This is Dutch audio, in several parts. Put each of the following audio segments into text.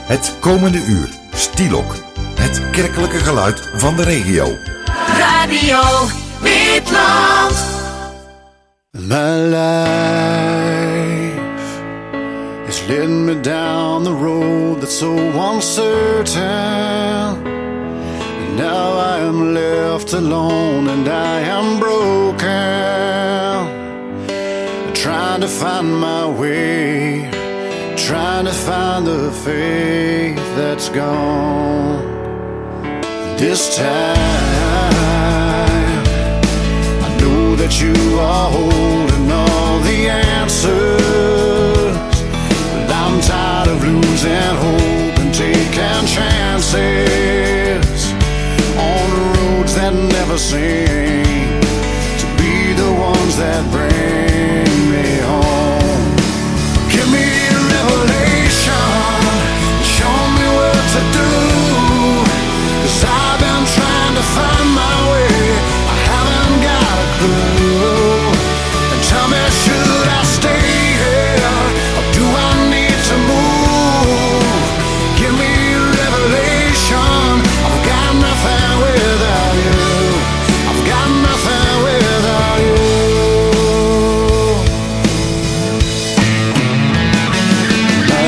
Het komende uur, Stielok. Het kerkelijke geluid van de regio. Radio Witland. My life is leading me down the road that's so uncertain. Now I am left alone and I am broken, trying to find my way, trying to find the faith that's gone. This time I know that you are holding all the answers, but I'm tired of losing hope and taking chances on the roads that never seem to be the ones that bring me home. Give me a revelation, show me what to do, 'cause I've been trying to find my way, I haven't got a clue. And tell me, should I stay here, or do I need to move? Give me a revelation, I've got nothing without you, I've got nothing without you. My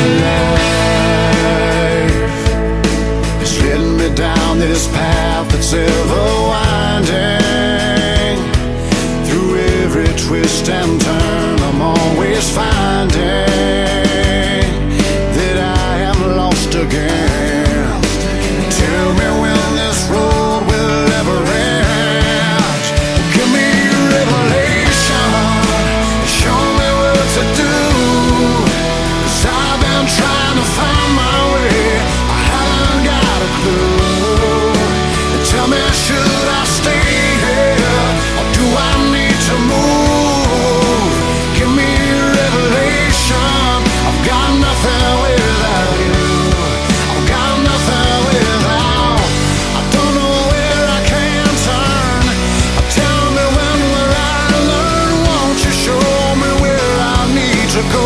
life is leading me down this path that's ever winding. Through every twist and turn I'm always finding that I am lost again. Tell me when this road will ever end. Give me a revelation, show me what to do, 'cause I've been trying to find my way, I haven't got a clue. Tell me, should I stay here, or do I need to move? Give me a revelation, I've got nothing without you, I've got nothing without. I don't know where I can turn, tell me when will I learn, won't you show me where I need to go?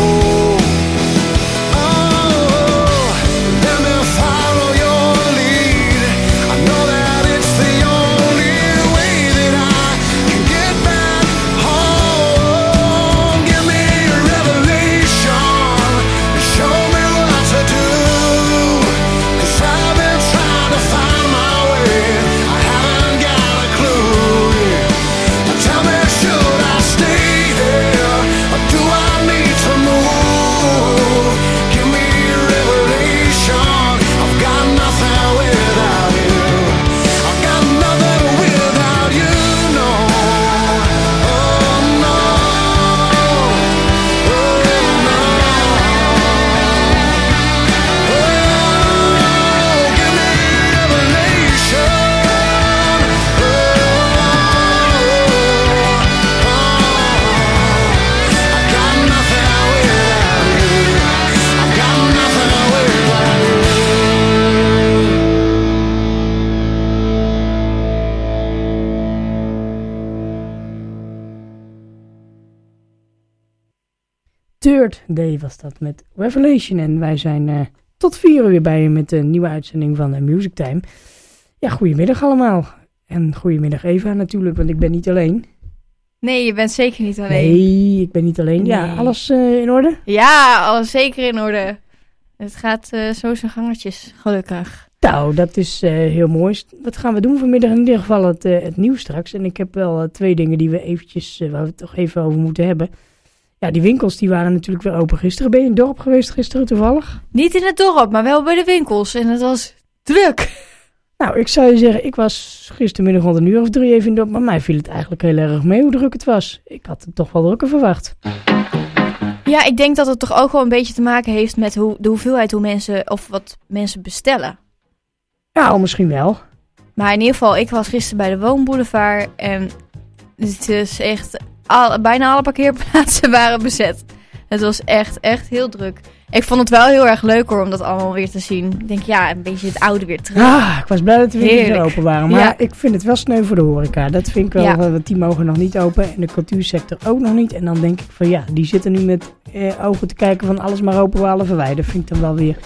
Oh, let me follow your lead, I know that it's the only way that I can get back home. Give me a revelation, show me what to do, 'cause I've been trying to find my way, I haven't got a clue. Tell me, should I stay here, or do I need to move? Give me a revelation, I've got nothing without you, I've got nothing without you, no. Oh no, oh no. Oh, give me a revelation. I've got nothing without you, I've got nothing without you. Third Day was dat met Revelation. En wij zijn tot 4 uur bij je met een nieuwe uitzending van Music Time. Ja, goedemiddag allemaal. En goedemiddag Eva natuurlijk, want ik ben niet alleen. Nee, je bent zeker niet alleen. Nee, ik ben niet alleen. Ja, Nee. alles in orde? Ja, alles zeker in orde. Het gaat zo zijn gangetjes, gelukkig. Nou, dat is heel mooi. Wat gaan we doen vanmiddag? In ieder geval het nieuws straks. En ik heb wel 2 dingen die we eventjes, waar we het toch even over moeten hebben. Ja, die winkels die waren natuurlijk weer open gisteren. Ben je in het dorp geweest gisteren toevallig? Niet in het dorp, maar wel bij de winkels. En het was druk. Nou, ik zou je zeggen, ik was gistermiddag rond 1 uur of 3 even in het dorp. Maar mij viel het eigenlijk heel erg mee hoe druk het was. Ik had het toch wel drukker verwacht. Ja, ik denk dat het toch ook wel een beetje te maken heeft met de hoeveelheid wat mensen bestellen. Ja, misschien wel. Maar in ieder geval, ik was gisteren bij de Woonboulevard en het is echt, bijna alle parkeerplaatsen waren bezet. Het was echt heel druk. Ik vond het wel heel erg leuk hoor, om dat allemaal weer te zien. Ik denk, ja, een beetje het oude weer terug. Ah, ik was blij dat de winkels weer open waren. Maar Ja. ik vind het wel sneu voor de horeca. Dat vind ik wel, want die mogen nog niet open. En de cultuursector ook nog niet. En dan denk ik van ja, die zitten nu met ogen te kijken van alles maar open, we halen verwijderen. Vind ik dan wel weer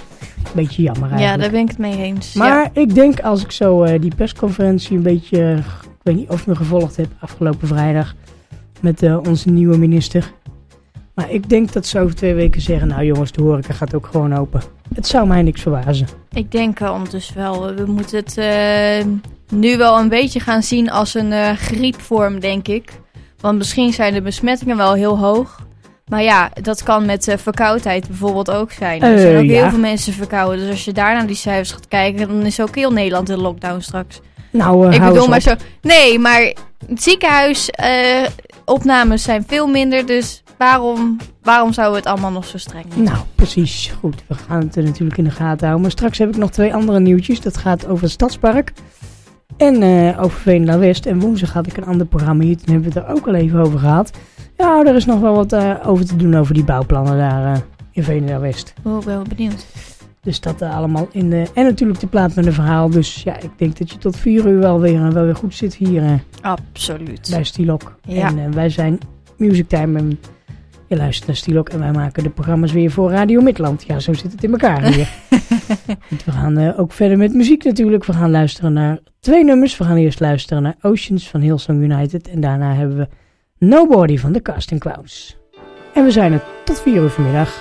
beetje jammer eigenlijk. Ja, daar ben ik het mee eens. Maar ik denk als ik zo die persconferentie een beetje, ik weet niet of je me gevolgd hebt afgelopen vrijdag met onze nieuwe minister. Maar ik denk dat ze over 2 weken zeggen, nou jongens, de horeca gaat ook gewoon open. Het zou mij niks verbazen. Ik denk ondertussen wel, we moeten het nu wel een beetje gaan zien als een griepvorm, denk ik. Want misschien zijn de besmettingen wel heel hoog. Maar ja, dat kan met verkoudheid bijvoorbeeld ook zijn. Er zijn ook heel veel mensen verkouden. Dus als je daar naar die cijfers gaat kijken, dan is ook heel Nederland in lockdown straks. Nou, ik bedoel maar op. zo. Nee, maar ziekenhuisopnames zijn veel minder. Dus waarom zouden we het allemaal nog zo streng doen? Nou, precies. Goed, we gaan het natuurlijk in de gaten houden. Maar straks heb ik nog 2 andere nieuwtjes. Dat gaat over het Stadspark. En over Veenendaal West. En woensdag had ik een ander programma hier. Toen hebben we het er ook al even over gehad. Ja, er is nog wel wat over te doen over die bouwplannen daar in Veenendaal West. Oh, ik ben wel benieuwd. Dus dat allemaal in de... En natuurlijk de plaat met een verhaal. Dus ja, ik denk dat je tot 4 uur wel weer goed zit hier Absoluut. bij Stilok. Ja. En wij zijn Music Time en je luistert naar Stilok. En wij maken de programma's weer voor Radio Midland. Ja, zo zit het in elkaar hier. Goed, we gaan ook verder met muziek natuurlijk. We gaan luisteren naar 2 nummers. We gaan eerst luisteren naar Oceans van Hillsong United. En daarna hebben we Nobody van de Casting Clowns. En we zijn er tot 4 uur vanmiddag.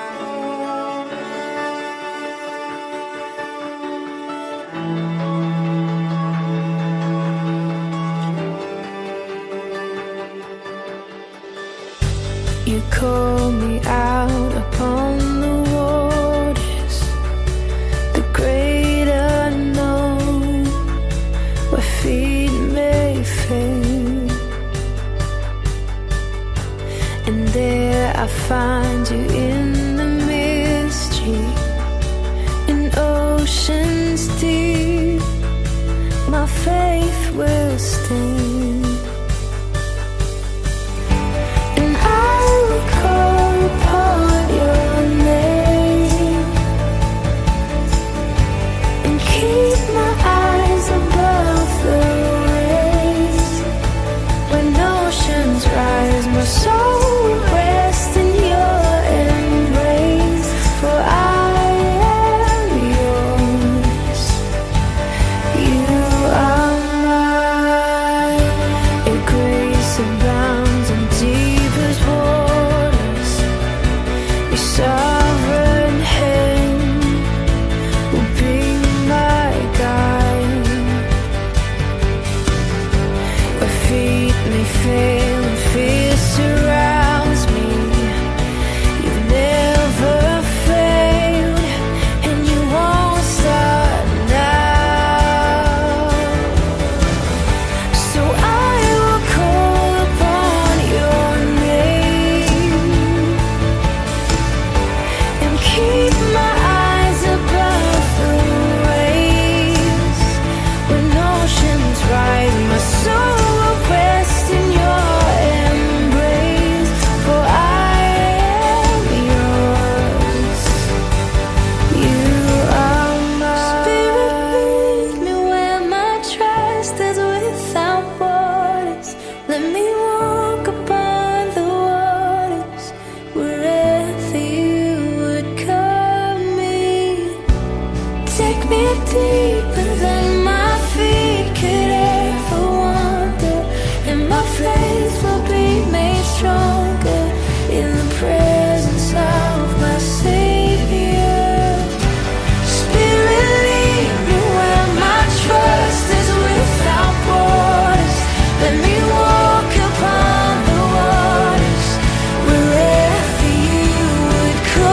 You call me out upon the waters, the great unknown, where feet may fail. And there I find you in the mystery, in oceans deep, my faith will stand.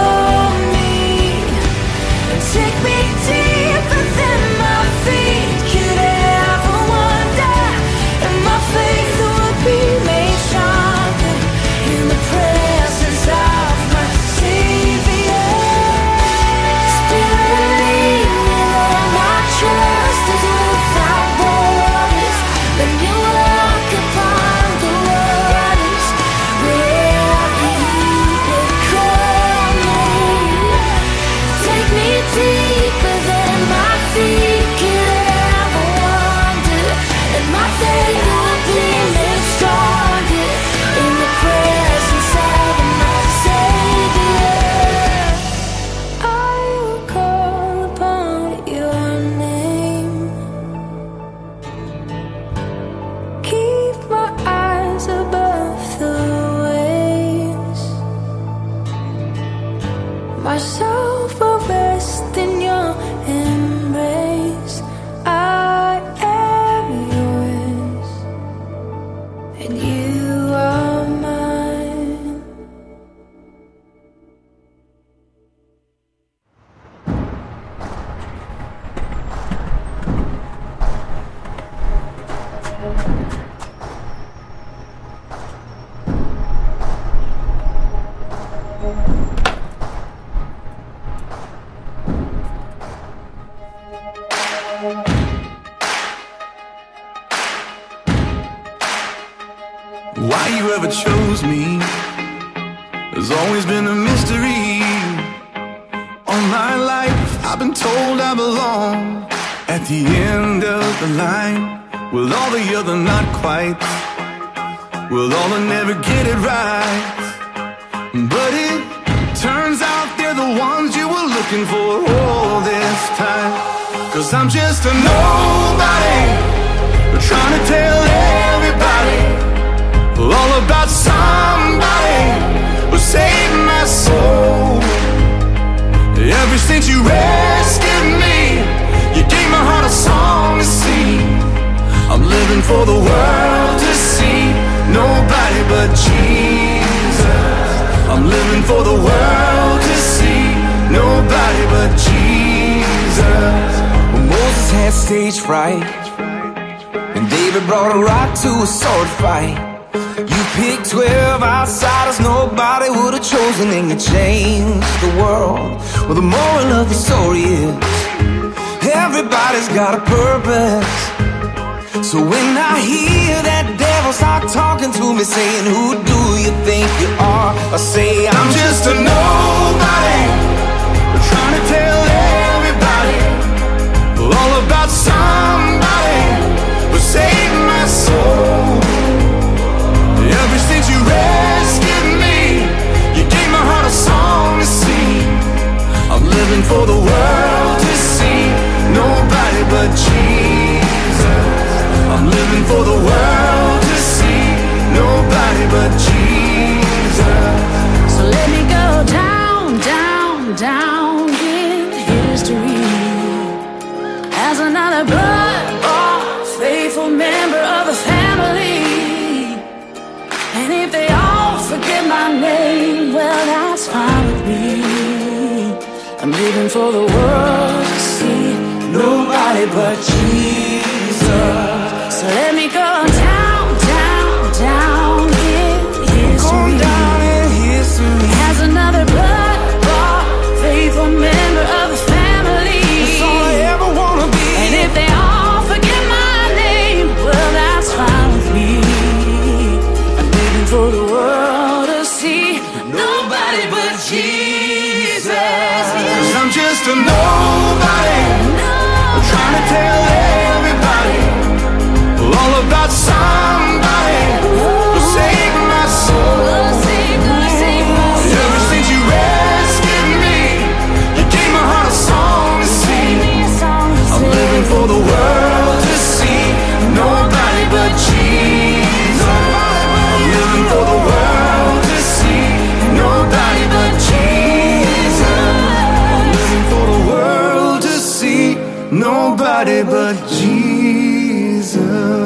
Take me deeper than my feet myself a rest in your embrace. I am yours, and you are mine. Why you ever chose me has always been a mystery. All my life I've been told I belong at the end of the line, with all the other not quite, with all the never get it right. But it turns out they're the ones you were looking for all this time. 'Cause I'm just a nobody, trying to tell everybody all about somebody who saved my soul. Ever since you rescued me, you gave my heart a song to sing. I'm living for the world to see, nobody but Jesus. I'm living for the world to see, nobody but Jesus. When Moses had stage fright, and David brought a rock to a sword fight, you picked 12 outsiders nobody would have chosen, and you changed the world. Well, the moral of the story is everybody's got a purpose. So when I hear that devil start talking to me, saying, who do you think you are? I say, I'm just a nobody, trying to tell everybody all about somebody who saved my soul. Ever since you rescued me, you gave my heart a song to sing. I'm living for the world to see, nobody but Jesus. I'm living for the world to see, nobody but Jesus. So let me go down, down, down in history as another blood-bought, faithful member of the family. And if they all forget my name, well, that's fine with me. I'm living for the world to see, nobody but Jesus. So let me go down, down, down in history, down in history as another blood-bought, faithful member of the family. That's all I ever wanna be. And if they all forget my name, well, that's fine with me. I'm living for the world to see, nobody but Jesus. 'Cause I'm just a nobody, trying to tell everybody all about somebody who saved my soul. Ever since you rescued me, you gave my heart a song to sing. I'm living for the world to see, nobody but Jesus. I'm living for the world to see, nobody but Jesus. I'm living for the world to see, nobody but Jesus.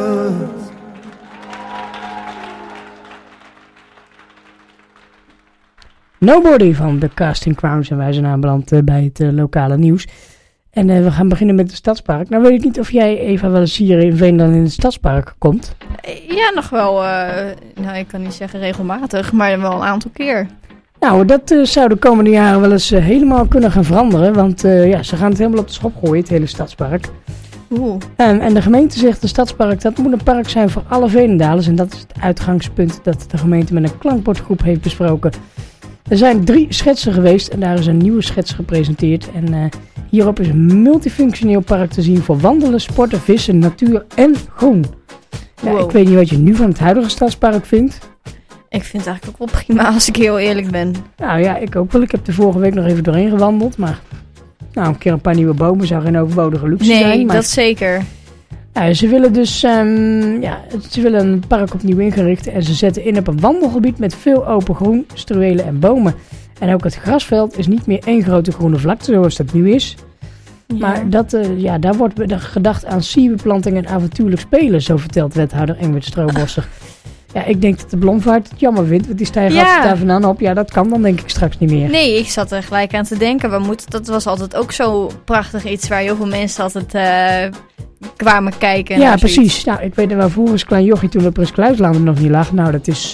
Nobody van de Casting Crowns en wij zijn aanbeland bij het lokale nieuws. En we gaan beginnen met het Stadspark. Nou weet ik niet of jij, Eva, wel eens hier in Veendam in het Stadspark komt. Ja, nog wel, nou ik kan niet zeggen regelmatig, maar wel een aantal keer. Nou, dat zou de komende jaren wel eens helemaal kunnen gaan veranderen. Want ja, ze gaan het helemaal op de schop gooien, het hele Stadspark. En de gemeente zegt, de Stadspark, dat moet een park zijn voor alle Veenendalers. En dat is het uitgangspunt dat de gemeente met een klankbordgroep heeft besproken. Er zijn 3 schetsen geweest en daar is een nieuwe schets gepresenteerd. En hierop is een multifunctioneel park te zien voor wandelen, sporten, vissen, natuur en groen. Ja, Wow. ik weet niet wat je nu van het huidige Stadspark vindt. Ik vind het eigenlijk ook wel prima als ik heel eerlijk ben. Nou ja, ik ook wel. Ik heb er vorige week nog even doorheen gewandeld. Maar nou, een keer een paar nieuwe bomen zou geen overbodige luxe zijn. Nee, Maar dat zeker. ja, ze willen dus ze willen een park opnieuw ingericht. En ze zetten in op een wandelgebied met veel open groen, struwelen en bomen. En ook het grasveld is niet meer één grote groene vlakte zoals dat nu is. Ja. Maar daar wordt gedacht aan sierbeplanting en avontuurlijk spelen, zo vertelt wethouder Ingrid Stroobosser. Ja, ik denk dat de Blomvaart het jammer vindt, want die stijgen altijd daar vandaan op. Ja, dat kan dan denk ik straks niet meer. Nee, ik zat er gelijk aan te denken. Dat was altijd ook zo prachtig iets waar heel veel mensen altijd kwamen kijken. Ja, precies. Nou, ik weet nog wel, vroeger als klein jochie toen we Prins Kluislaan er nog niet lag. Nou, dat is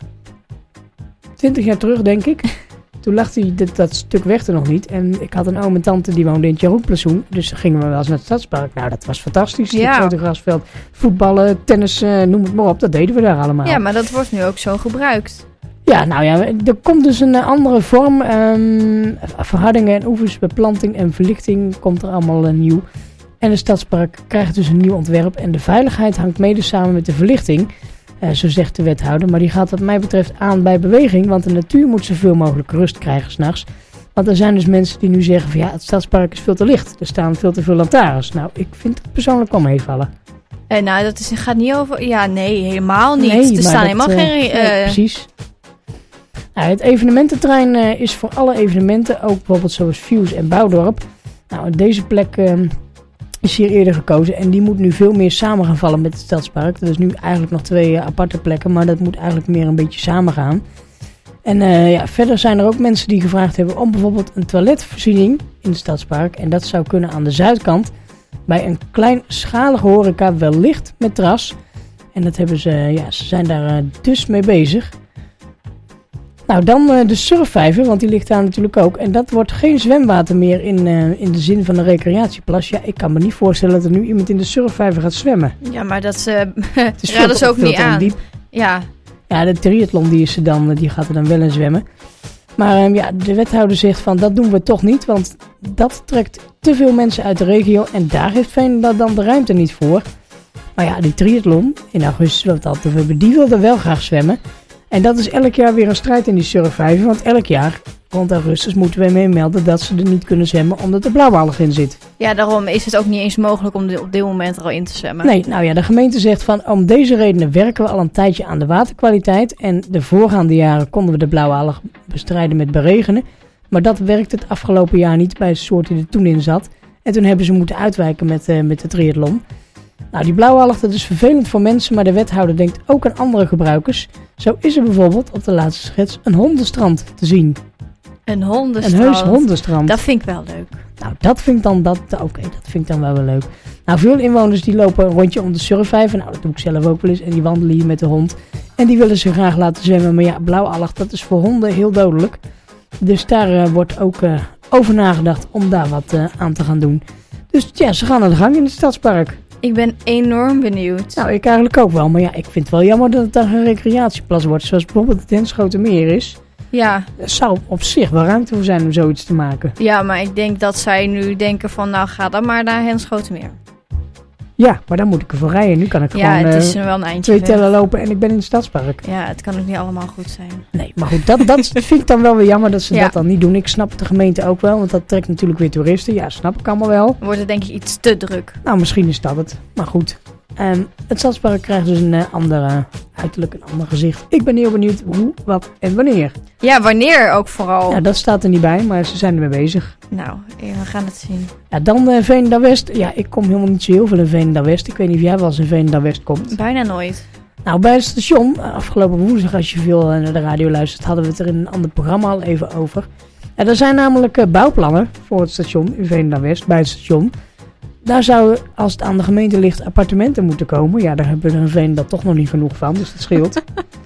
20 jaar terug, denk ik. Toen lag dat stuk weg er nog niet. En ik had een oom en tante die woonde in het Jeroenplantsoen. Dus dan gingen we wel eens naar het stadspark. Nou, dat was fantastisch. Het grote grasveld, voetballen, tennis, noem het maar op. Dat deden we daar allemaal. Ja, maar dat wordt nu ook zo gebruikt. Ja, nou ja, er komt dus een andere vorm. Verhardingen en oevers, beplanting en verlichting komt er allemaal nieuw. En het stadspark krijgt dus een nieuw ontwerp. En de veiligheid hangt mede samen met de verlichting. Zo zegt de wethouder. Maar die gaat wat mij betreft aan bij beweging. Want de natuur moet zoveel mogelijk rust krijgen 's nachts. Want er zijn dus mensen die nu zeggen van ja, het stadspark is veel te licht. Er staan veel te veel lantaarns. Nou, ik vind het persoonlijk wel meevallen. Nou, dat gaat niet over... Ja, nee, helemaal niet. Nee, er staan helemaal geen... nee, precies. Nou, het evenemententerrein is voor alle evenementen, ook bijvoorbeeld zoals Views en Bouwdorp. Nou, deze plek is hier eerder gekozen en die moet nu veel meer samen gaan vallen met het stadspark. Er is nu eigenlijk nog 2 aparte plekken, maar dat moet eigenlijk meer een beetje samen gaan. En verder zijn er ook mensen die gevraagd hebben om bijvoorbeeld een toiletvoorziening in het stadspark. En dat zou kunnen aan de zuidkant bij een kleinschalige horeca, wellicht met terras. En dat hebben ze zijn daar dus mee bezig. Nou, dan de surfvijver, want die ligt daar natuurlijk ook. En dat wordt geen zwemwater meer in de zin van een recreatieplas. Ja, ik kan me niet voorstellen dat er nu iemand in de surfvijver gaat zwemmen. Ja, maar dat raden ze ook niet aan. Diep. Ja, de triathlon die gaat er dan wel in zwemmen. Maar de wethouder zegt van dat doen we toch niet, want dat trekt te veel mensen uit de regio. En daar heeft Veenendaal dan de ruimte niet voor. Maar ja, die triathlon in augustus, wat we altijd hebben, die wilde wel graag zwemmen. En dat is elk jaar weer een strijd in die surfvijver. Want elk jaar rond augustus moeten we meemelden dat ze er niet kunnen zwemmen omdat er blauwalg in zit. Ja, daarom is het ook niet eens mogelijk om op dit moment er al in te zwemmen. Nee, nou ja, de gemeente zegt van om deze redenen werken we al een tijdje aan de waterkwaliteit. En de voorgaande jaren konden we de blauwalg bestrijden met beregenen. Maar dat werkte het afgelopen jaar niet bij de soort die er toen in zat. En toen hebben ze moeten uitwijken met de triathlon. Nou, die blauwalg, dat is vervelend voor mensen, maar de wethouder denkt ook aan andere gebruikers. Zo is er bijvoorbeeld op de laatste schets een hondenstrand te zien. Een hondenstrand? Een heus hondenstrand. Dat vind ik wel leuk. Nou, dat vind ik dan wel leuk. Nou, veel inwoners die lopen een rondje om de surfvijver. Nou, dat doe ik zelf ook wel eens. En die wandelen hier met de hond. En die willen ze graag laten zwemmen. Maar ja, blauwalg, dat is voor honden heel dodelijk. Dus daar wordt ook over nagedacht om daar wat aan te gaan doen. Dus ja, ze gaan aan de gang in het stadspark. Ik ben enorm benieuwd. Nou, ik eigenlijk ook wel. Maar ja, ik vind het wel jammer dat het dan een recreatieplas wordt. Zoals bijvoorbeeld het Henschotermeer is. Ja. Er zou op zich wel ruimte voor zijn om zoiets te maken. Ja, maar ik denk dat zij nu denken van nou ga dan maar naar Henschotermeer. Ja, maar dan moet ik ervoor rijden. Nu kan ik gewoon het is wel een eindje 2 tellen lopen en ik ben in het stadspark. Ja, het kan ook niet allemaal goed zijn. Nee, maar goed, dat vind ik dan wel weer jammer dat ze dat dan niet doen. Ik snap de gemeente ook wel, want dat trekt natuurlijk weer toeristen. Ja, snap ik allemaal wel. Wordt het denk ik iets te druk. Nou, misschien is dat het. Maar goed. Het stadspark krijgt dus een ander uiterlijk, een ander gezicht. Ik ben heel benieuwd hoe, wat en wanneer. Ja, wanneer ook vooral. Ja, dat staat er niet bij, maar ze zijn ermee bezig. Nou, we gaan het zien. Ja, dan Veenendaal West. Ja, ik kom helemaal niet zo heel veel in Veenendaal West. Ik weet niet of jij wel eens in Veenendaal West komt. Bijna nooit. Nou, bij het station, afgelopen woensdag, als je veel naar de radio luistert, hadden we het er in een ander programma al even over. Er zijn namelijk bouwplannen voor het station in Veenendaal West, bij het station. Daar zouden, als het aan de gemeente ligt, appartementen moeten komen. Ja, daar hebben we er in Veenendaal toch nog niet genoeg van, dus dat scheelt.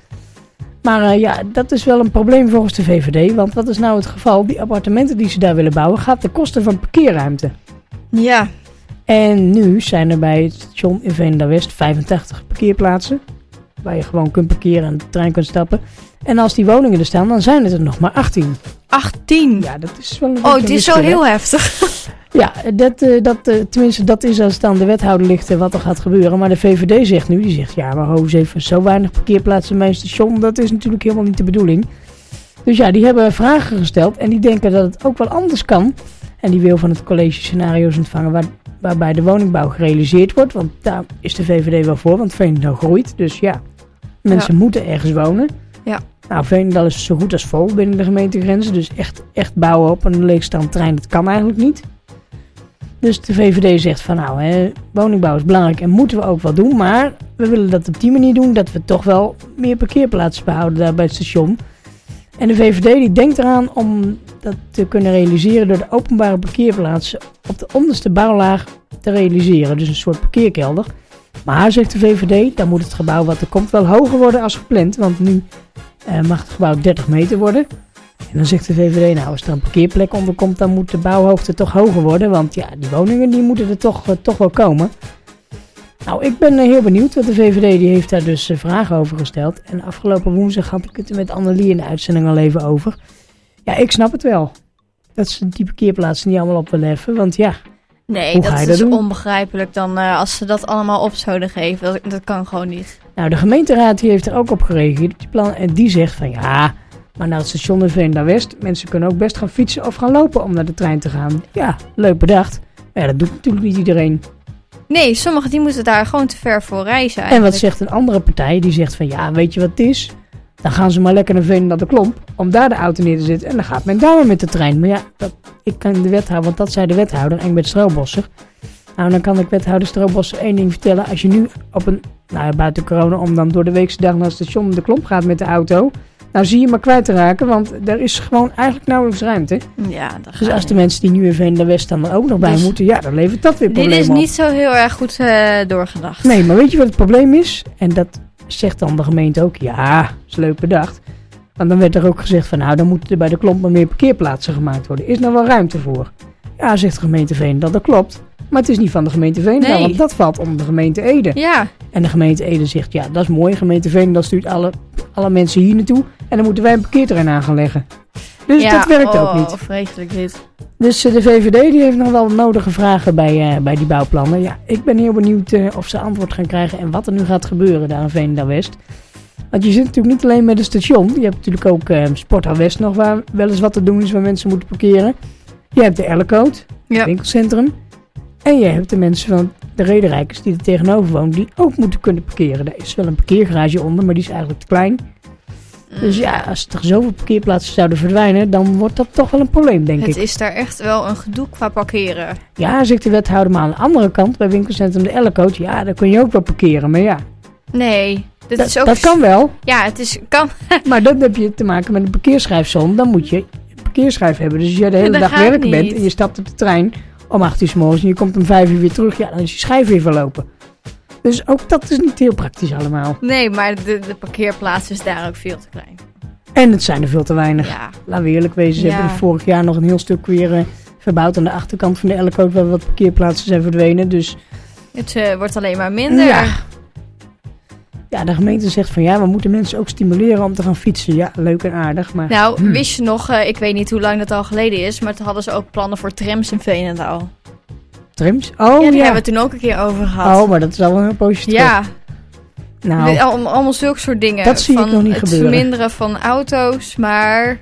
Maar dat is wel een probleem volgens de VVD. Want wat is nou het geval? Die appartementen die ze daar willen bouwen, gaat ten koste van parkeerruimte. Ja. En nu zijn er bij het station in Veenendaal West 85 parkeerplaatsen. Waar je gewoon kunt parkeren en de trein kunt stappen. En als die woningen er staan, dan zijn het er nog maar 18. 18? Ja, dat is wel een het is zo heel heftig. Ja, tenminste dat is als het aan de wethouder ligt wat er gaat gebeuren. Maar de VVD zegt nu, die zegt ja, maar ho eens even, zo weinig parkeerplaatsen in mijn station, dat is natuurlijk helemaal niet de bedoeling. Dus ja, die hebben vragen gesteld en die denken dat het ook wel anders kan. En die wil van het college scenario's ontvangen waarbij de woningbouw gerealiseerd wordt. Want daar is de VVD wel voor, want Veenendaal groeit. Dus ja, mensen moeten ergens wonen. Ja. Nou, Veenendaal is zo goed als vol binnen de gemeentegrenzen. Dus echt bouwen op een leegstaand terrein, dat kan eigenlijk niet. Dus de VVD zegt van woningbouw is belangrijk en moeten we ook wel doen. Maar we willen dat op die manier doen dat we toch wel meer parkeerplaatsen behouden daar bij het station. En de VVD die denkt eraan om dat te kunnen realiseren door de openbare parkeerplaatsen op de onderste bouwlaag te realiseren. Dus een soort parkeerkelder. Maar, zegt de VVD, dan moet het gebouw wat er komt wel hoger worden als gepland. Want nu mag het gebouw 30 meter worden. En dan zegt de VVD, als er een parkeerplek onder komt, dan moet de bouwhoogte toch hoger worden. Want ja, die woningen die moeten er toch wel komen. Nou, ik ben heel benieuwd, want de VVD die heeft daar dus vragen over gesteld. En afgelopen woensdag had ik het er met Annelie in de uitzending al even over. Ja, ik snap het wel. Dat ze die parkeerplaatsen niet allemaal op willen heffen, want ja... Nee, hoe ga je dat is doen? Onbegrijpelijk dan als ze dat allemaal op zouden geven. Dat kan gewoon niet. Nou, de gemeenteraad die heeft er ook op gereageerd, op die plan. En die zegt van ja, maar naar het station in Veenendaal-West, mensen kunnen ook best gaan fietsen of gaan lopen om naar de trein te gaan. Ja, leuk bedacht. Maar ja, dat doet natuurlijk niet iedereen. Nee, sommigen die moeten daar gewoon te ver voor reizen En eigenlijk. wat zegt een andere partij? Die zegt van ja, weet je wat het is? Dan gaan ze maar lekker naar Veenendaal-de-Klomp om daar de auto neer te zetten. En dan gaat men daar maar met de trein. Maar ja, ik kan de wethouder, want dat zei de wethouder, Engbert Stroobosser. Nou, dan kan ik wethouder Stroobosser één ding vertellen. Als je nu op een, buiten corona, om dan door de weekse dag naar het station de Klomp gaat met de auto. Nou, zie je maar kwijt te raken, want er is gewoon eigenlijk nauwelijks ruimte. Ja, dat Dus als de mensen die nu in Veenendaal-West dan er ook nog bij moeten, ja, dan levert dat weer dit problemen is op. niet zo heel erg goed doorgedacht. Nee, maar weet je wat het probleem is? En dat zegt dan de gemeente ook. Ja, is leuk bedacht. Want dan werd er ook gezegd van dan moeten er bij de Klomp maar meer parkeerplaatsen gemaakt worden. Is nou wel ruimte voor? Ja, zegt de gemeente Veenendaal, dat klopt. Maar het is niet van de gemeente Veenendaal, Nee. want dat valt onder de gemeente Ede. Ja, En de gemeente Ede zegt, ja, dat is mooi. De gemeente Veenendaal stuurt alle mensen hier naartoe. En dan moeten wij een parkeerterrein aan gaan leggen. Dus dat werkt ook niet. Vreselijk dit. Dus de VVD die heeft nog wel nodige vragen bij die bouwplannen. Ja, ik ben heel benieuwd of ze antwoord gaan krijgen en wat er nu gaat gebeuren daar in Veenendaal-West. Want je zit natuurlijk niet alleen met het station. Je hebt natuurlijk ook Sporthal West nog waar wel eens wat te doen is waar mensen moeten parkeren. Je hebt de Ellecote, Ja. winkelcentrum. En je hebt de mensen van de Rederijkers die er tegenover wonen die ook moeten kunnen parkeren. Daar is wel een parkeergarage onder, maar die is eigenlijk te klein. Dus ja, als er zoveel parkeerplaatsen zouden verdwijnen, dan wordt dat toch wel een probleem, denk ik. Het is daar echt wel een gedoe qua parkeren. Ja, zegt de wethouder, maar aan de andere kant, bij winkelcentrum de Ellecote, ja, daar kun je ook wel parkeren. Maar ja, Nee, is ook... dat kan wel. Ja, kan. Maar dan heb je te maken met een parkeerschijfzone. Dan moet je een parkeerschijf hebben. Dus als jij de hele Dat dag gaat werken niet. bent en je stapt op de trein om 8 uur 's morgens en je komt om 5 uur weer terug, ja, dan is je schijf weer verlopen. Dus ook dat is niet heel praktisch allemaal. Nee, maar de parkeerplaats is daar ook veel te klein. En het zijn er veel te weinig. Ja. Laten we eerlijk wezen, ze Ja. hebben vorig jaar nog een heel stuk weer verbouwd aan de achterkant van de Ellecote, waar wat parkeerplaatsen zijn verdwenen. Dus Het wordt alleen maar minder. ja, de gemeente zegt van ja, we moeten mensen ook stimuleren om te gaan fietsen. Ja, leuk en aardig, maar... Nou, wist je nog, ik weet niet hoe lang dat al geleden is, maar toen hadden ze ook plannen voor trams in Veenendaal. Trims? Oh, Ja, die ja. hebben we het toen ook een keer over gehad. Oh, maar dat is al wel een poosje terug. Ja, Nou, allemaal zulke soort dingen. Dat zie ik nog niet het gebeuren. verminderen van auto's, maar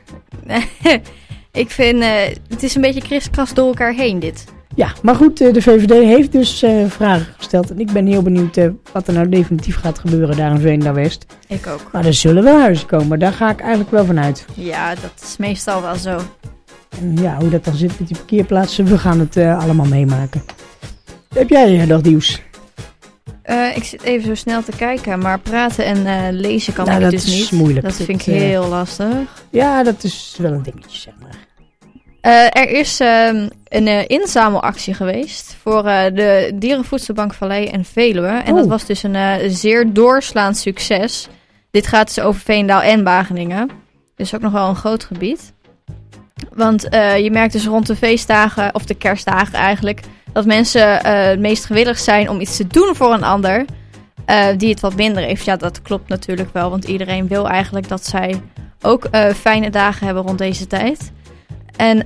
ik vind, het is een beetje kriskras door elkaar heen dit. ja, maar goed, de VVD heeft dus vragen gesteld. En ik ben heel benieuwd wat er nou definitief gaat gebeuren daar in Veenendaal-West. Ik ook. Maar er zullen wel huizen komen, daar ga ik eigenlijk wel van uit. Ja, dat is meestal wel zo. En ja, hoe dat dan zit met die parkeerplaatsen, we gaan het allemaal meemaken. Heb jij nog nieuws? Ik zit even zo snel te kijken, maar praten en lezen kan Nou, ik dat dus is niet. moeilijk. Dat Dat, vind ik heel lastig. Ja, dat is wel een dingetje, zeg maar. Er is een inzamelactie geweest voor de Dierenvoedselbank Vallei en Veluwe. En dat was dus een zeer doorslaand succes. Dit gaat dus over Veenendaal en Wageningen. Dus ook nog wel een groot gebied. Want je merkt dus rond de feestdagen, of de kerstdagen eigenlijk, dat mensen het meest gewillig zijn om iets te doen voor een ander die het wat minder heeft. Ja, dat klopt natuurlijk wel, want iedereen wil eigenlijk dat zij ook fijne dagen hebben rond deze tijd. En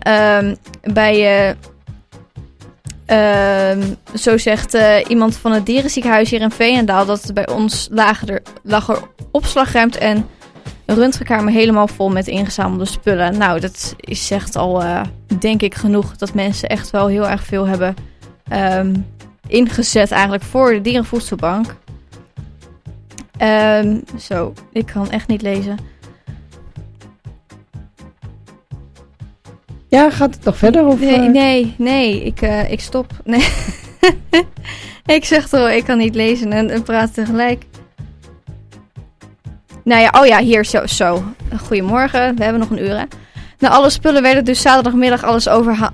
zo zegt iemand van het dierenziekenhuis hier in Veenendaal dat bij ons lag er opslagruimte en een röntgenkamer helemaal vol met ingezamelde spullen. Nou, dat is echt al, denk ik, genoeg dat mensen echt wel heel erg veel hebben ingezet eigenlijk voor de Dierenvoedselbank. Zo, ik kan echt niet lezen. Ja, gaat het toch verder? Of, Nee, ik stop. Nee. Ik zeg toch, ik kan niet lezen en praten tegelijk. Nou ja, hier zo. Goedemorgen, we hebben nog een uur, hè. Nou, alle spullen werden dus zaterdagmiddag alles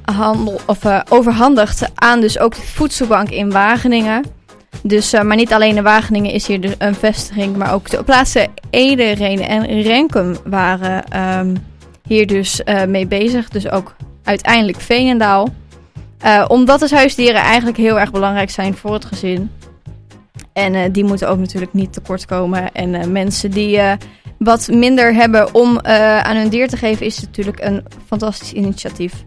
overhandigd aan dus ook de voedselbank in Wageningen. Dus, maar niet alleen in Wageningen is hier een vestiging, maar ook de plaatsen Ede, Renen en Renkum waren hier dus mee bezig. Dus ook uiteindelijk Veenendaal. Omdat dus huisdieren eigenlijk heel erg belangrijk zijn voor het gezin. En die moeten ook natuurlijk niet tekort komen. En mensen die wat minder hebben om aan hun dier te geven, is natuurlijk een fantastisch initiatief.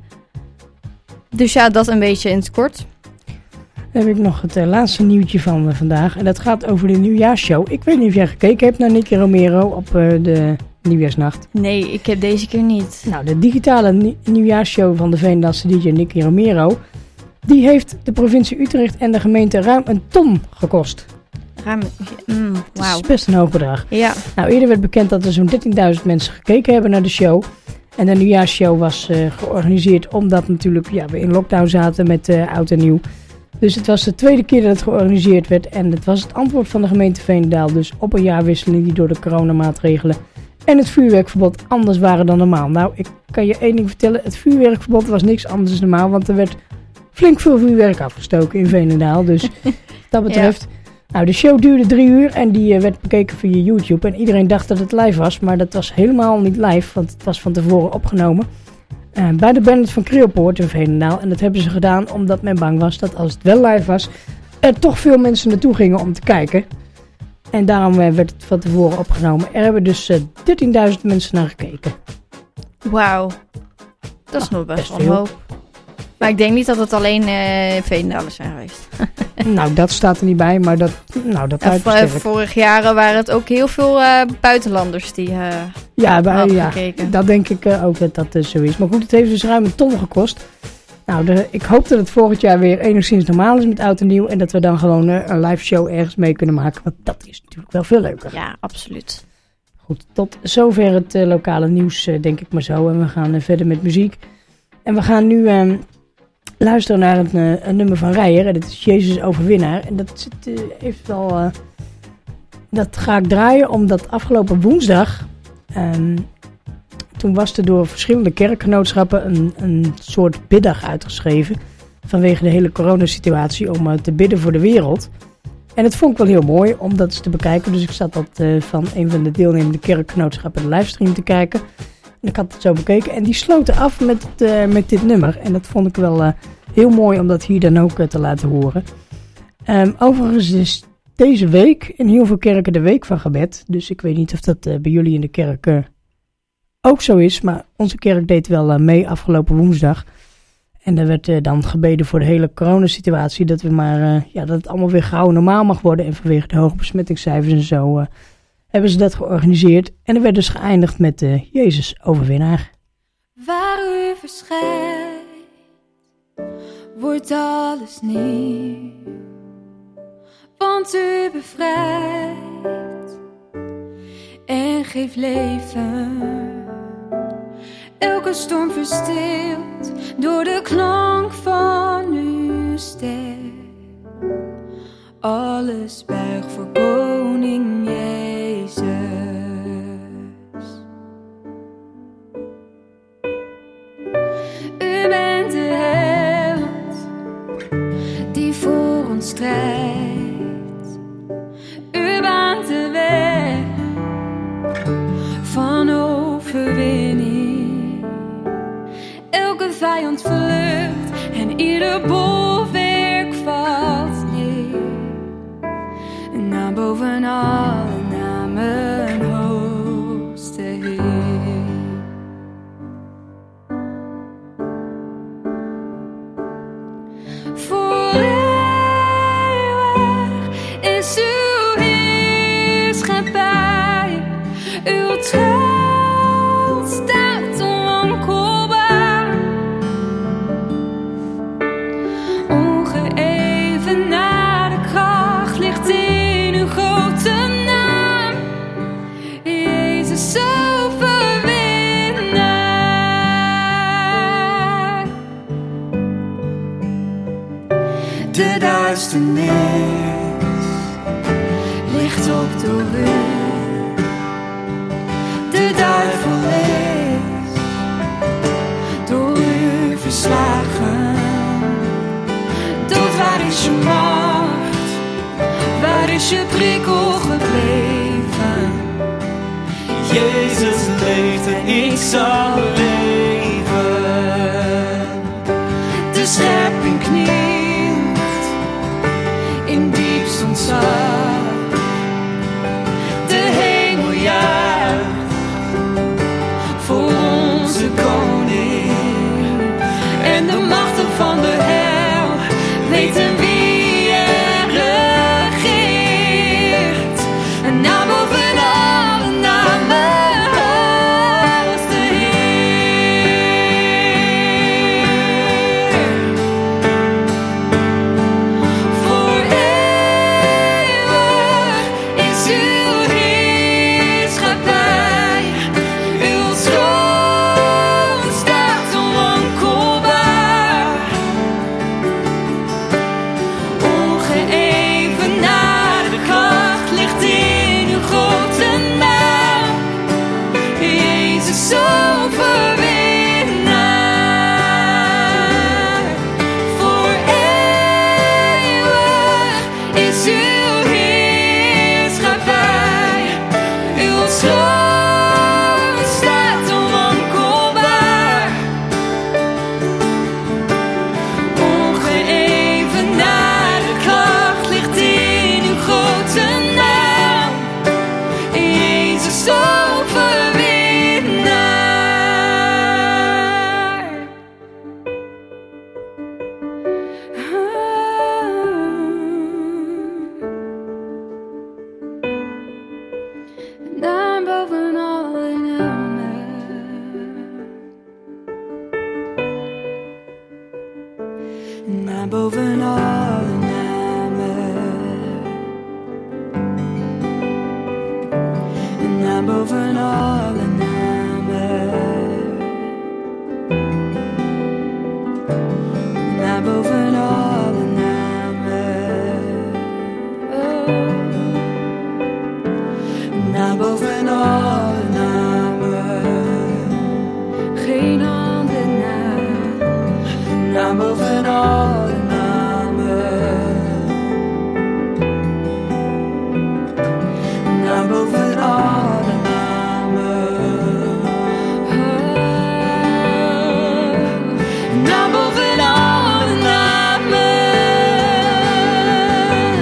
Dus ja, dat een beetje in het kort. Dan heb ik nog het laatste nieuwtje van vandaag. En dat gaat over de nieuwjaarsshow. Ik weet niet of jij gekeken hebt naar Nicky Romero op de nieuwjaarsnacht. Nee, ik heb deze keer niet. Nou, de digitale nieuwjaarsshow van de Veendaalse DJ Nicky Romero, die heeft de provincie Utrecht en de gemeente ruim 1 ton gekost. Wauw. Dat is best een hoog bedrag. Ja. Nou, eerder werd bekend dat er zo'n 13.000 mensen gekeken hebben naar de show. En de nieuwjaarsshow was georganiseerd omdat natuurlijk we in lockdown zaten met oud en nieuw. Dus het was de tweede keer dat het georganiseerd werd. En het was het antwoord van de gemeente Veenendaal dus op een jaarwisseling die door de coronamaatregelen en het vuurwerkverbod anders waren dan normaal. Nou, ik kan je één ding vertellen. Het vuurwerkverbod was niks anders dan normaal. Want er werd flink veel vuurwerk afgestoken in Veenendaal. Dus wat dat betreft. Ja. Nou, de show duurde 3 uur en die werd bekeken via YouTube. En iedereen dacht dat het live was. Maar dat was helemaal niet live. Want het was van tevoren opgenomen. Bij de Bernard van Creelpoort in Veenendaal. En dat hebben ze gedaan omdat men bang was dat als het wel live was, er toch veel mensen naartoe gingen om te kijken. En daarom werd het van tevoren opgenomen. Er hebben dus 13.000 mensen naar gekeken. Wauw. Dat is nog best wel een hoop. Maar ik denk niet dat het alleen Veenendalers zijn geweest. Nou, dat staat er niet bij, maar dat vorig jaar waren het ook heel veel buitenlanders die hadden gekeken. Dat denk ik ook dat dat zo is. Maar goed, het heeft dus ruim 1 ton gekost. Nou, ik hoop dat het volgend jaar weer enigszins normaal is met oud en nieuw. En dat we dan gewoon een live show ergens mee kunnen maken. Want dat is natuurlijk wel veel leuker. Ja, absoluut. Goed, tot zover het lokale nieuws, denk ik maar zo. En we gaan verder met muziek. En we gaan nu luisteren naar een nummer van Rijer. En dat is Jezus Overwinnaar. En dat heeft wel... dat ga ik draaien omdat afgelopen woensdag... toen was er door verschillende kerkgenootschappen een soort biddag uitgeschreven. Vanwege de hele coronasituatie om te bidden voor de wereld. En dat vond ik wel heel mooi om dat eens te bekijken. Dus ik zat dat van een van de deelnemende kerkgenootschappen de livestream te kijken. En ik had het zo bekeken. En die sloten af met dit nummer. En dat vond ik wel heel mooi om dat hier dan ook te laten horen. Overigens is deze week in heel veel kerken de week van gebed. Dus ik weet niet of dat bij jullie in de kerk ook zo is. Maar onze kerk deed wel mee afgelopen woensdag. En er werd dan gebeden voor de hele coronasituatie. Dat we maar dat het allemaal weer gauw normaal mag worden. En vanwege de hoge besmettingscijfers en zo hebben ze dat georganiseerd. En er werd dus geëindigd met Jezus Overwinnaar. Waar u verschijnt, wordt alles nieuw. Want u bevrijdt en geeft leven. Elke storm verstilt door de klank van uw stem. Alles buigt voor koning Jezus. U bent de held die voor ons strijdt. U baant de weg van overwinning. Elke vijand vlucht en ieder bolwerk valt neer. Naam boven alle namen, hoogste Heer. Voor eeuwig is uw heerschappij, uw troon staat onwankelbaar. Ongeëvenaarde kracht ligt in uw grote naam, Jezus Overwinnaar. De duisternis ligt op de rug. De duivel is door u verslagen. Dood, waar is je macht? Waar is je prikkel gebleven? Jezus leeft en ik zal leven. De schepping knielt in diepst ontzag. De hemel juicht voor onze koning. En de machten van de hel weten wie er regeert. En naar boven alle namen als de Heer. Voor eeuwig is uw heerschappij. Uw troon staat onwankelbaar. Ongeëvenaarde kracht ligt in uw grote naam. Jezus overwinnaar. Voor eeuwig is uw heerschappij. Uw troon staat onwankelbaar. Ongeëvenaarde kracht ligt in uw grote naam. Jezus overwinnaar. Naam boven alle namen. Naam boven alle namen. Naam boven alle namen. Naam boven alle namen. Oh. Naam boven alle namen. Geen andere naam. Naam boven alle namen. Naam boven alle namen. Oh. Naam boven alle namen.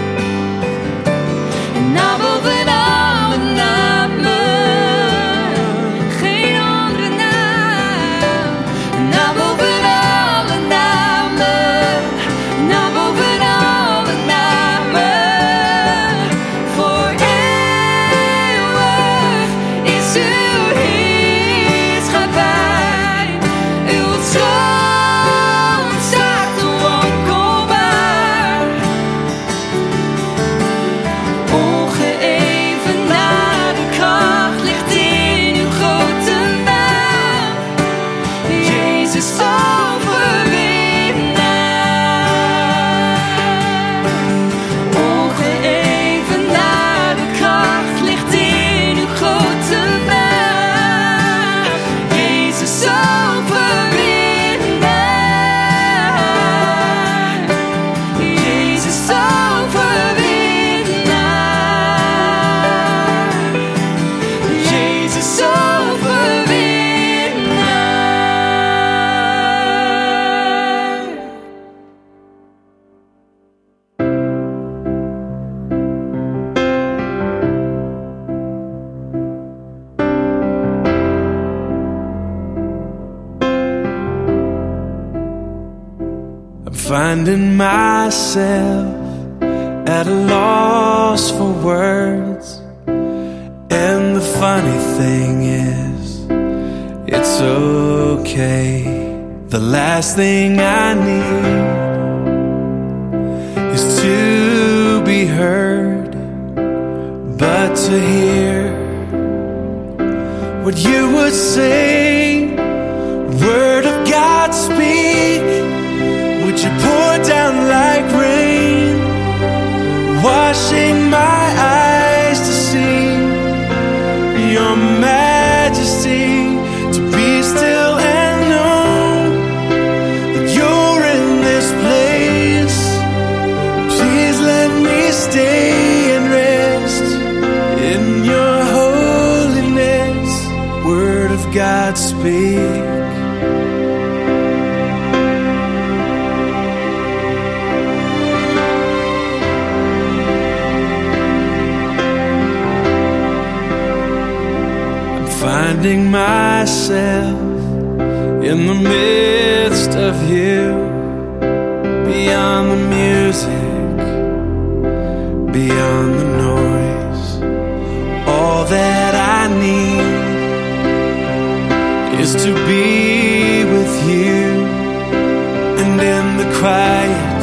Naam boven alle namen. Geen andere naam. Naam boven alle namen. Naam boven alle namen. Voor eeuwig is uw heerschappij. Uw troon staat onwankelbaar. Ongeëvenaarde kracht ligt in uw grote naam. Jezus overwinnaar. Ongeëvenaarde kracht ligt in uw grote naam. Jezus overwinnaar. Jezus overwinnaar. Jezus overwinnaar. I'm finding myself at a loss for words. And the funny thing is, it's okay. The last thing I need is to be heard, but to hear what you would say. Word of God, speak. Would you pour down like finding myself in the midst of you, beyond the music, beyond the noise. All that I need is to be with you, and in the quiet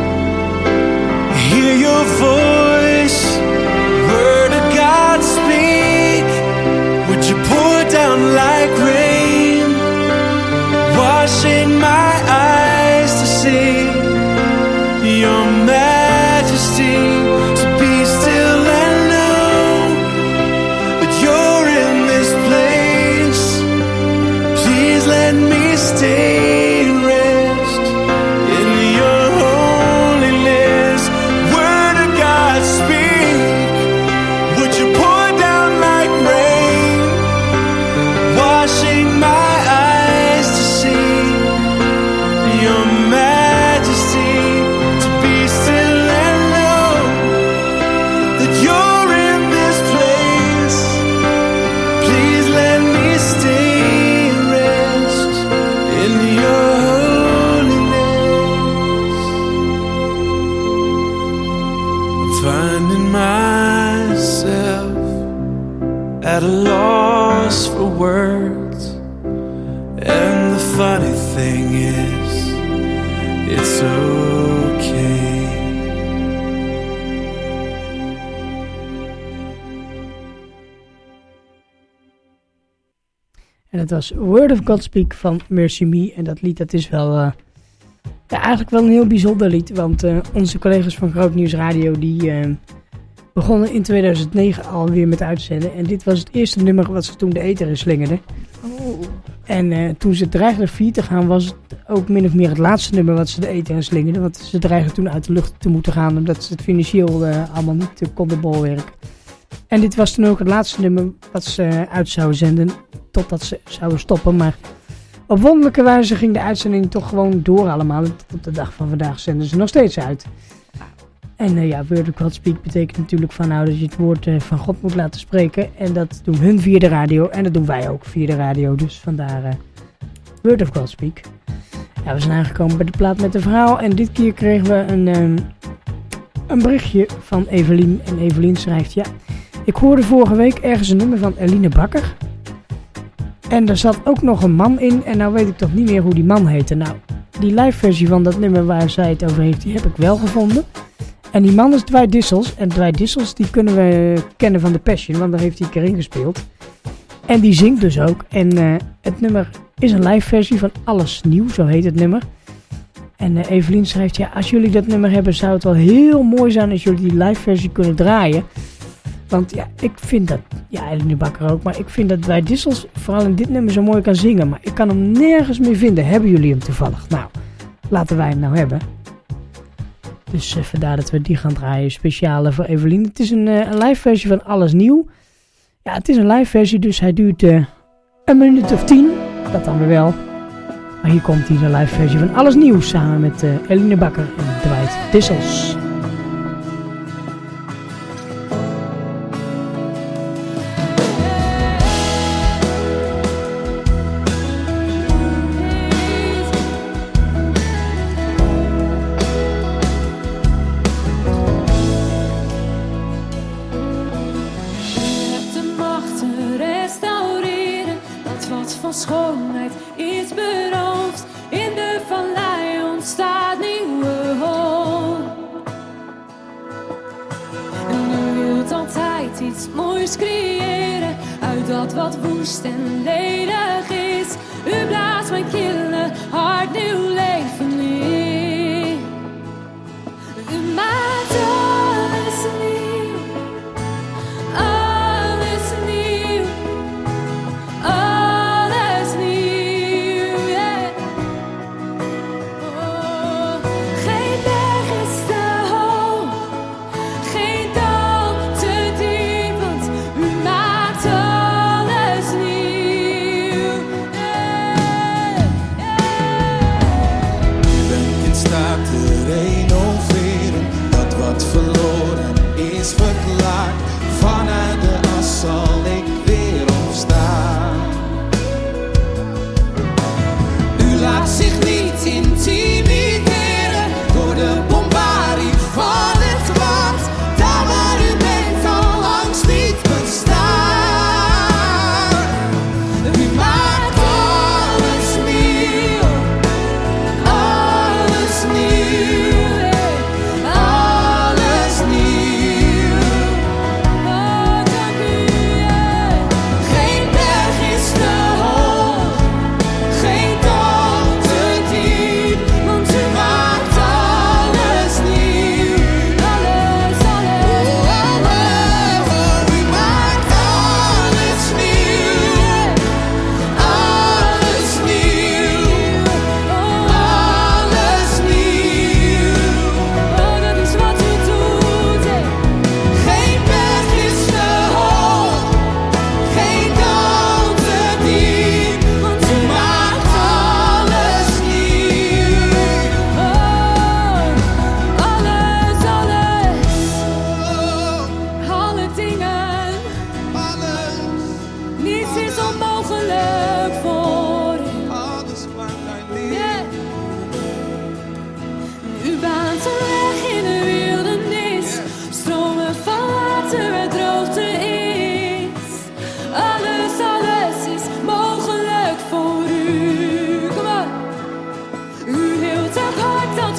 hear your voice. Word of God speak. Would you pour down like rain, washing my eyes to see your majesty, to be still and know that you're in this place. Please let me stay and rest in your holiness. Word of God speak. Would you pour down like rain, washing my eyes to see your majesty, to be still and know that you're in this place. Please let me stay and rest in your holiness. I'm finding myself at a loss for words, and the funny thing is, it's okay. En het was Word of God Speak van Mercy Me. En dat lied, dat is wel eigenlijk wel een heel bijzonder lied. Want onze collega's van Groot Nieuws Radio, die begonnen in 2009 alweer met uitzenden. En dit was het eerste nummer wat ze toen de ether in slingerden. Oh. En toen ze dreigden vier te gaan, was het ook min of meer het laatste nummer wat ze de ether in slingerden. Want ze dreigden toen uit de lucht te moeten gaan, omdat ze het financieel allemaal niet konden bolwerken. En dit was toen ook het laatste nummer wat ze uit zouden zenden, totdat ze zouden stoppen. Maar op wonderlijke wijze ging de uitzending toch gewoon door allemaal. En tot op de dag van vandaag zenden ze nog steeds uit. En Word of God Speak betekent natuurlijk van dat je het woord van God moet laten spreken. En dat doen hun via de radio en dat doen wij ook via de radio. Dus vandaar Word of God Speak. Ja, we zijn aangekomen bij de plaat met een verhaal. En dit keer kregen we een berichtje van Evelien. En Evelien schrijft, ja, ik hoorde vorige week ergens een nummer van Eline Bakker. En er zat ook nog een man in. En nou weet ik toch niet meer hoe die man heette. Nou, die live versie van dat nummer waar zij het over heeft, die heb ik wel gevonden. En die man is Dwight Dissels. En Dwight Dissels, die kunnen we kennen van The Passion, want daar heeft hij een keer in gespeeld. En die zingt dus ook. En het nummer is een live versie van Alles Nieuw, zo heet het nummer. En Evelien schrijft, ja, als jullie dat nummer hebben, zou het wel heel mooi zijn als jullie die live versie kunnen draaien. Want ja, ik vind dat, ja, Eline Bakker ook, maar ik vind dat Dwight Dissels vooral in dit nummer zo mooi kan zingen. Maar ik kan hem nergens meer vinden. Hebben jullie hem toevallig? Nou, laten wij hem nou hebben. Dus vandaar dat we die gaan draaien, speciaal voor Evelien. Het is een live versie van Alles Nieuw. Ja, het is een live versie, dus hij duurt een minuut of 10. Dat dan weer wel. Maar hier komt hij, de live versie van Alles Nieuw, samen met Eline Bakker en Dwight Dissels. Schoonheid is beroofd, in de vallei ontstaat nieuwe hoop. En u wilt altijd iets moois creëren uit dat wat woest en ledig is. U blaast mijn kille hart nieuw leven in. U maakt alles nieuw, alles nieuw.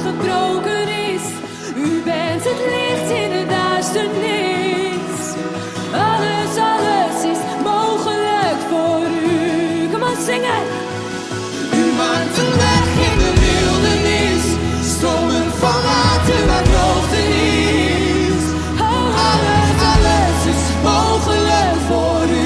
gebroken is. U bent het licht in de duisternis. Alles, alles is mogelijk voor u. Kom aan, zingen. U maakt een weg in de wildernis. Stromen van water waar droogte is. Oh, alles, alles is mogelijk voor u.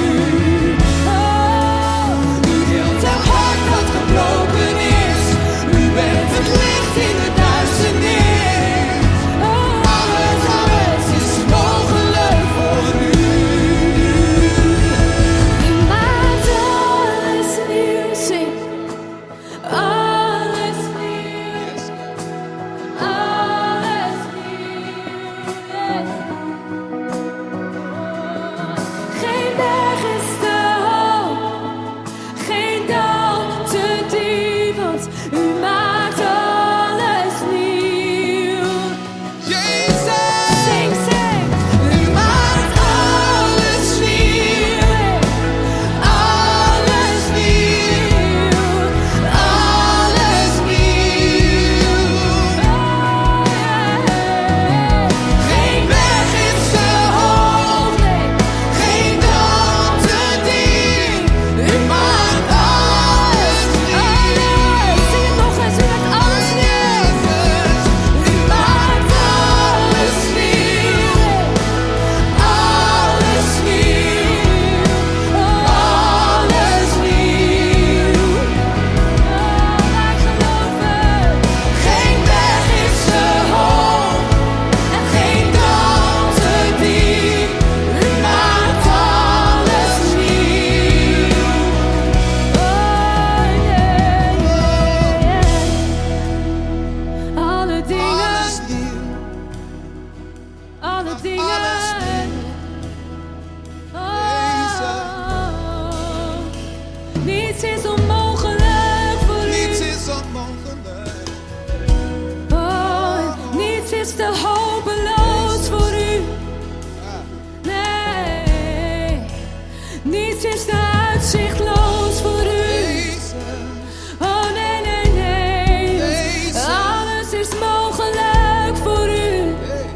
Oh, u hield het hart dat gebroken is. U bent het licht in de duisternis. Oh, alles, alles is mogelijk voor u. U maakt alles nieuw, zing. Alles nieuw. Alles nieuw. Geen berg is te hoog, geen dal te diep, want u maakt alles nieuw. Jezus, Zing, zing. U maakt alles nieuw. Alles nieuw. Alles nieuw. Geen berg is te hoog, nee. Geen dal te diep. U maakt alles nieuw. Zing het nog eens, u maakt alles nieuw. U maakt alles nieuw. Alles nieuw. Alles nieuw. Wij geloven. Geen berg is te hoog en geen dal te diep. U maakt alles nieuw. Alle dingen, alle dingen. Oh, niets is onmogelijk voor niets u. is onmogelijk. Oh, niets is te hopeloos voor u. Nee, niets is te uitzichtloos voor u. Jezus, Oh nee, nee, nee. Jezus. Alles is mogelijk voor u.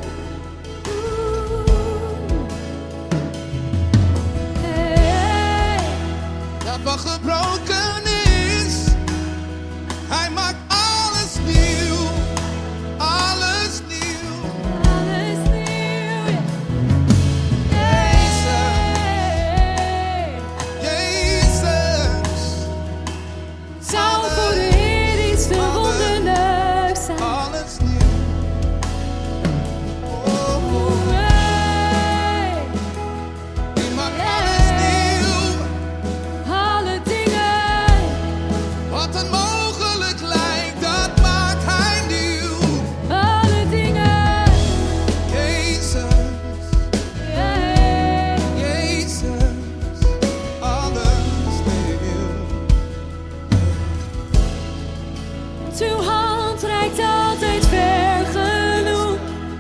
Hey. dat wat gebroken is, hij maakt alles nieuw. Alles nieuw. Alles nieuw. Jezus, Zou voor de Heer iets te wonderlijk zijn. alles nieuw. Oh, Hey. hij maakt alles nieuw. Alle dingen. Wat onmogelijk lijkt, dat maakt hij nieuw. Alle dingen. Jezus, Hey. Jezus, alles nieuw. Want uw hand reikt altijd ver genoeg.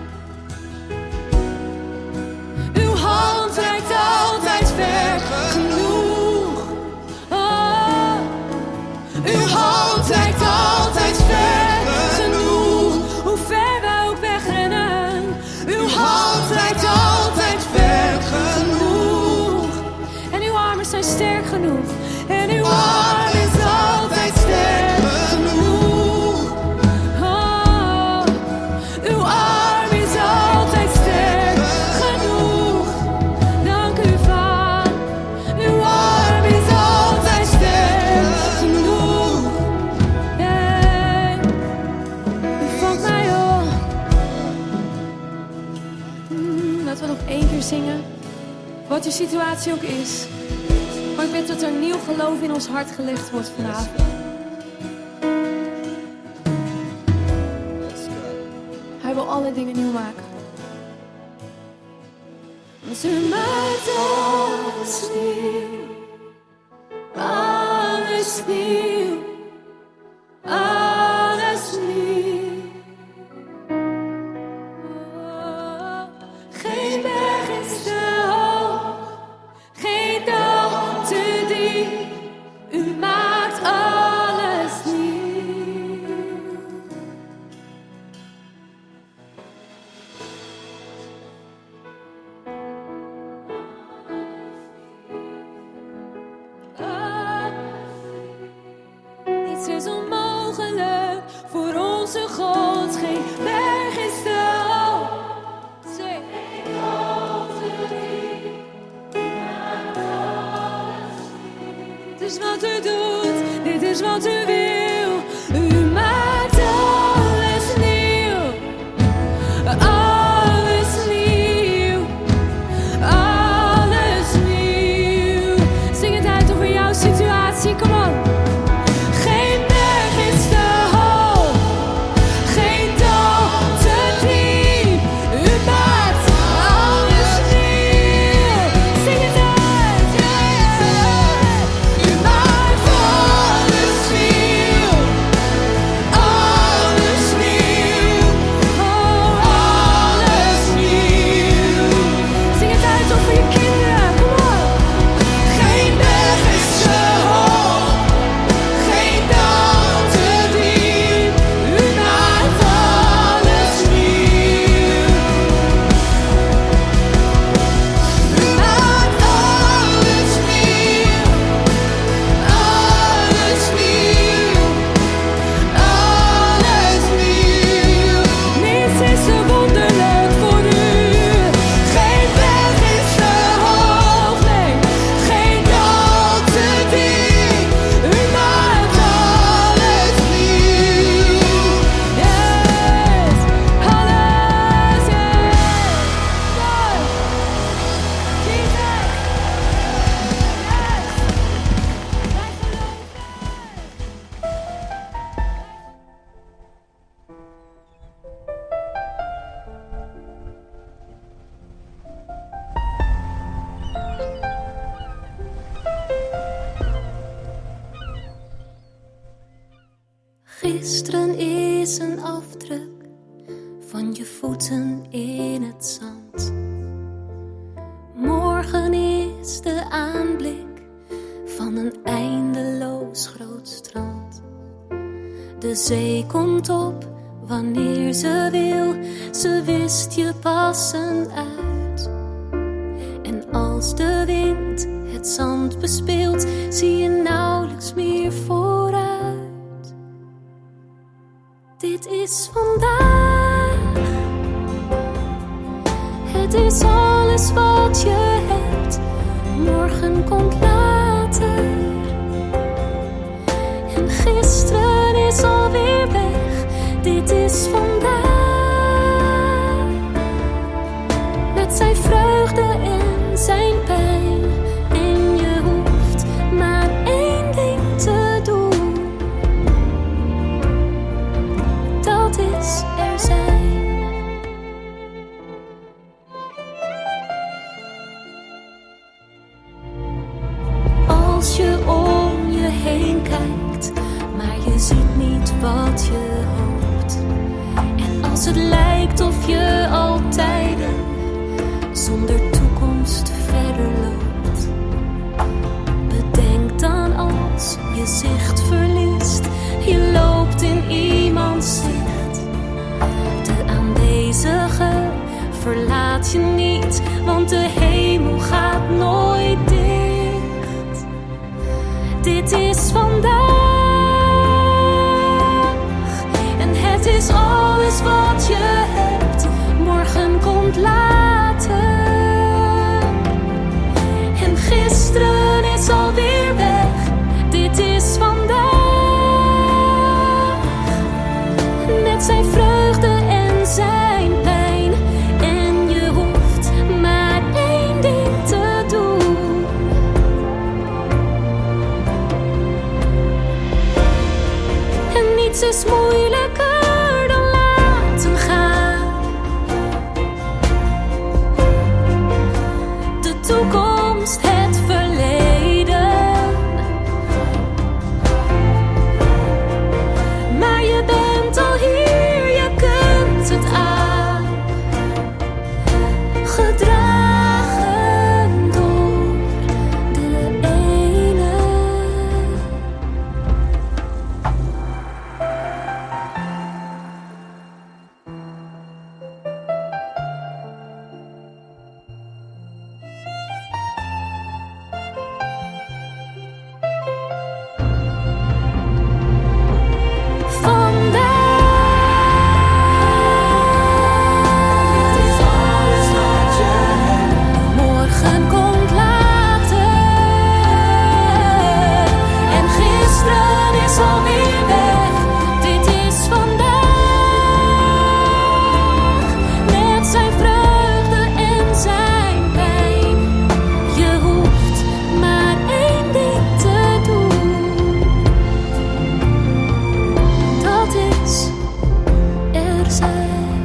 Uw hand reikt altijd ver genoeg. Oh, uw hand reikt altijd ver genoeg. Hoe ver we ook wegrennen. Uw hand reikt altijd ver genoeg. En uw armen zijn sterk genoeg. En uw arm is altijd sterk genoeg. Oh, uw arm is altijd sterk genoeg. Dank u, Vader. Uw arm is altijd sterk genoeg. Hey, u vangt mij op. Laten we nog één keer zingen. Wat uw situatie ook is. Maar ik bid dat er nieuw geloof in ons hart gelegd wordt vanavond. Hij wil alle dingen nieuw maken. Dus u maakt alles nieuw. Alles nieuw. Alles nieuw. Oh, geen berg is te hoog. Geen dal te diep. U maakt alles nieuw. is een afdruk van je voeten in het zand. Morgen is de aanblik van een eindeloos groot strand. De zee komt op wanneer ze wil, ze wist je passen uit. En als de wind het zand bespeelt, zie je nauwelijks meer vooruit. Dit is vandaag, het is alles wat je hebt. Morgen komt later en gisteren is alweer weg. Dit is vandaag, met zijn vreugde en zijn pijn. En je hoeft maar één ding te doen, dat is er zijn. Als je om je heen kijkt, maar je ziet niet wat je hoopt. En als het lijkt of je al tijden zonder toekomst verder loopt. Bedenk dan als je zicht verliest, je loopt in iemands zicht. De aanwezige verlaat je niet, want de hemel gaat nooit dicht. Dit is vandaag en het is alles wat je hebt. Morgen komt later en gisteren is alweer weg. Dit is vandaag, met zijn vreugde en zijn pijn. En je hoeft maar één ding te doen, en niets is moeilijker dan laten gaan. De toekomst, het verleden, maar je bent al hier, je kunt het aan. Gedragen door de ene. Morgen komt later en gisteren is alweer weg. Dit is vandaag, met zijn vreugde en zijn pijn. Je hoeft maar één ding te doen, dat is er zijn.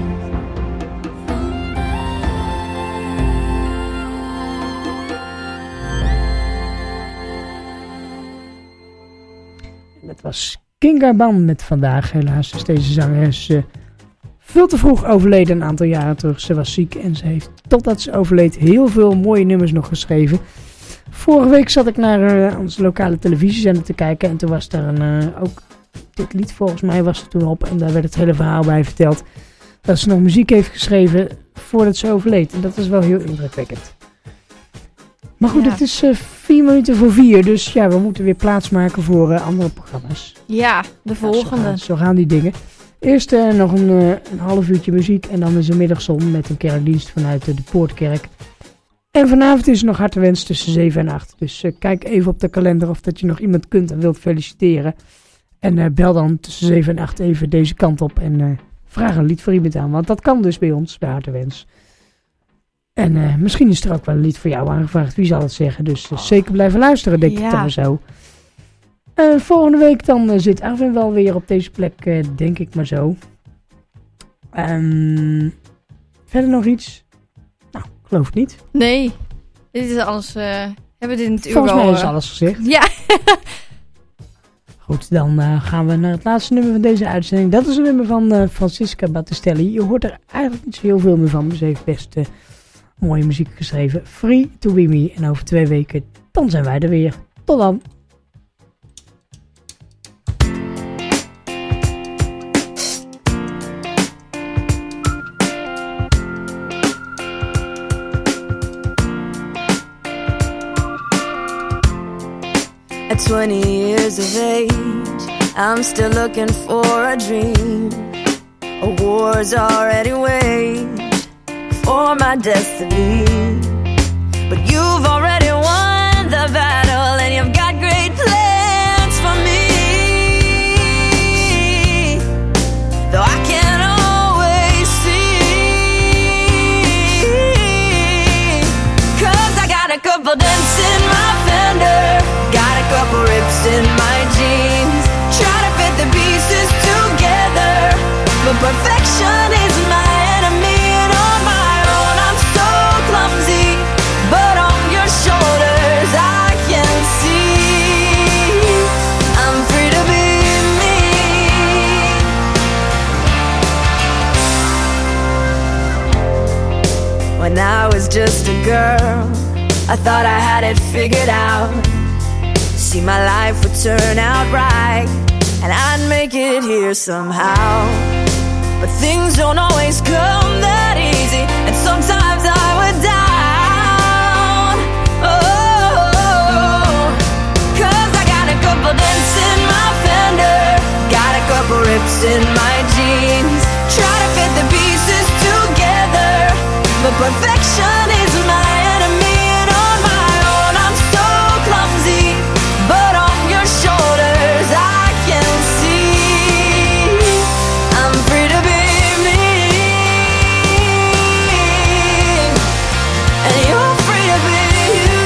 Dat was Kinga Ban met vandaag. Helaas is deze zangeres veel te vroeg overleden een aantal jaren terug. Ze was ziek en ze heeft totdat ze overleed heel veel mooie nummers nog geschreven. Vorige week zat ik naar onze lokale televisiezender te kijken en toen was daar ook dit lied volgens mij was er toen op en daar werd het hele verhaal bij verteld. Dat ze nog muziek heeft geschreven voordat ze overleed. En dat is wel heel indrukwekkend. Maar goed, Ja. het is 4 minuten voor 4, dus ja, we moeten weer plaatsmaken voor andere programma's. Ja, de volgende. Ja, zo gaan die dingen. Eerst nog een half uurtje muziek en dan is er middagzon met een kerkdienst vanuit de Poortkerk. En vanavond is er nog hartewens tussen 7 en 8. Dus kijk even op de kalender of dat je nog iemand kunt en wilt feliciteren. En bel dan tussen 7 en 8 even deze kant op en vraag een lied voor iemand aan. Want dat kan dus bij ons, bij hartewens. En misschien is er ook wel een lied voor jou aangevraagd, wie zal het zeggen. Dus zeker blijven luisteren, denk ik dan zo. Volgende week dan zit Arvin wel weer op deze plek, denk ik maar zo. Verder nog iets? Nou, ik geloof het niet. Nee, dit is alles. Hebben we dit in het uur Volgens wel, mij is alles gezegd. Ja. Goed, dan gaan we naar het laatste nummer van deze uitzending. Dat is een nummer van Francisca Battistelli. Je hoort er eigenlijk niet zo heel veel meer van, maar ze heeft best mooie muziek geschreven. Free to Be Me. En over 2 weken, dan zijn wij er weer. Tot dan. At 20 years of age, I'm still looking for a dream. A war's already waged for my destiny. But you've already won the battle, and you've got great plans for me. Though I can't always see, 'cause I got a couple dents in my fender, got a couple rips in my jeans, try to fit the pieces together, but perfection is my enemy, and on my own I'm so clumsy, but on your shoulders I can see I'm free to be me. When I was just a girl, I thought I had it figured out. See, my life would turn out right, and I'd make it here somehow. But things don't always come that easy, and sometimes I would down. Oh, 'cause I got a couple dents in my fender, got a couple rips in my jeans, try to fit the pieces together, but perfection is my enemy, and on my own I'm so clumsy, but on your shoulders I can see I'm free to be me, and you're free to be you.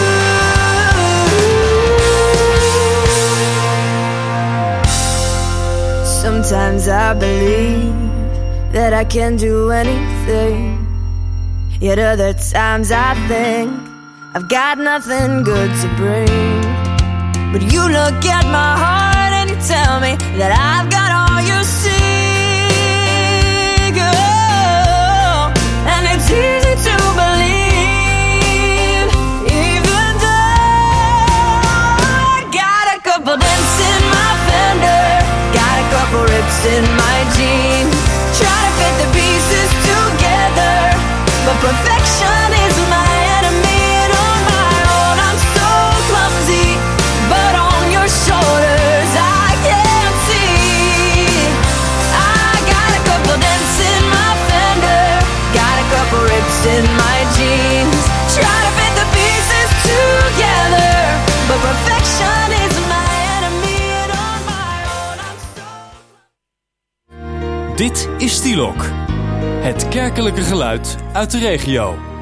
Sometimes I believe that I can do anything, yet other times I think I've got nothing good to bring. But you look at my heart and you tell me that I've got all you seek. Oh, and it's easy to believe, even though I got a couple dents in my fender, got a couple rips in my jeans, try to fit the pieces together, but perfection is my enemy, and on my own I'm so clumsy, but on your shoulders I can't see. I got a couple dents in my fender, got a couple rips in my jeans, try to fit the pieces together, but perfection is my enemy, and on my own I'm so... Dit is Stilok, het kerkelijke geluid uit de regio.